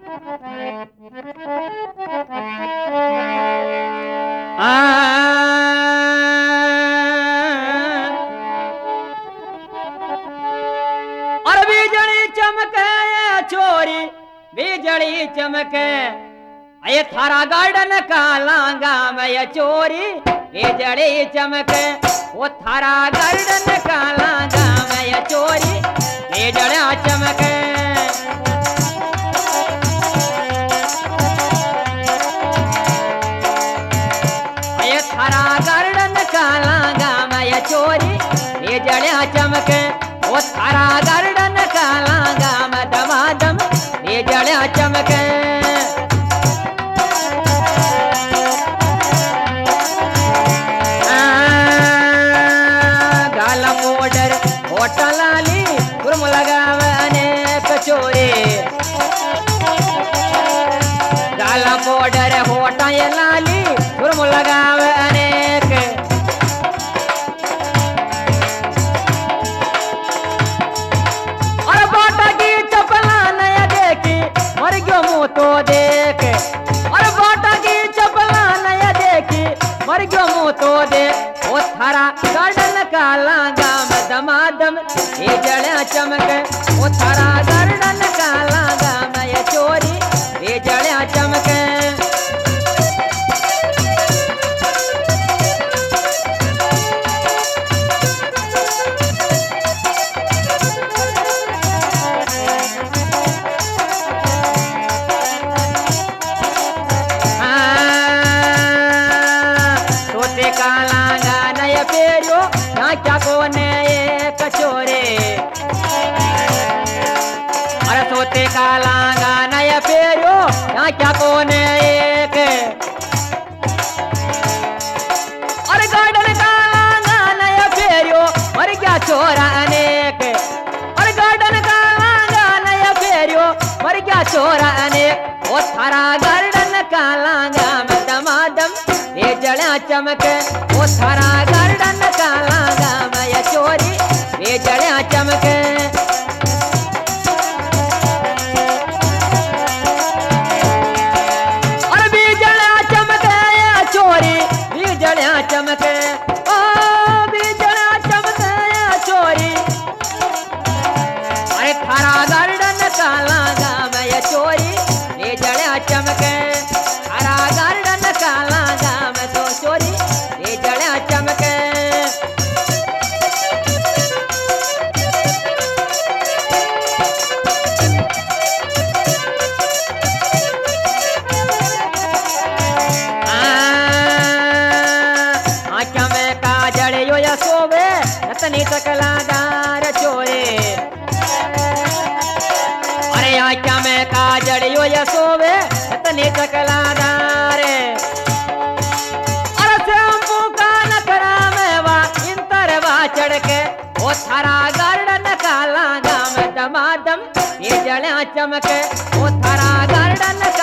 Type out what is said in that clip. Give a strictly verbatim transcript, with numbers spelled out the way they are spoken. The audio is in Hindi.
और बिजली चमके छोरी बिजली चमके ये थारा गार्डन का लांगा में ये चोरी बिजली चमके वो थारा गार्डन का लांगा में ये चोरी बिजलियां चमके ये थारा गार्डन का लांगा में ये चोरी बिजलियां चमके वो थारा गार्डन का लांगा में दमादम बिजलियां चमके लाली गुरम लगावे अनेक चोरे गाला बॉर्डर होटा ये लाली गुरम लगावे अनेक और बाटा की चपला नया देखी मर गयो मुंह तो देख और बाटा की चपला नया देखी मर गयो मुंह तो देख वो थारा गार्डन का लांगा दमादम ये जड़ियां चमके वो थारा गार्डन का लांगा में ये चोरी ये जड़ियां चमके सोते का लांगा नया पेरियो ना क्या कोने कचोरे अरे सोते का लांगा नया फेरियो यहाँ क्या कोने एक अरे गार्डन का लांगा नया फेरियो मर गया चोरा अनेक अरे गार्डन का लांगा नया फेरियो मर गया चोरा अनेक वो थारा गार्डन का लांगा में दमादम ये जड़ियां चमके वो थारा गार्डन का लांगा में ये चोरी ये जड़ियां चमके और बिजलियां चमके या चोरी बिजलियां चमके ओ बिजलियां चमके या चोरी अरे थारा गार्डन का लांगा में ये चोरी ये जड़ियां चमके थारा गार्डन का लांगा में तो चोरी ये जड़ियां चमके सोवे नतनी तकलादार चोरे अरे आँखा में काजड़ियो या सोवे नतनी तकलादार अरे शैम्पू का नखरा में वा इंतर वा चढ़ के वो थारा गार्डन का लांगा में दमादम ये जड़ियां चमके वो थारा गार्डन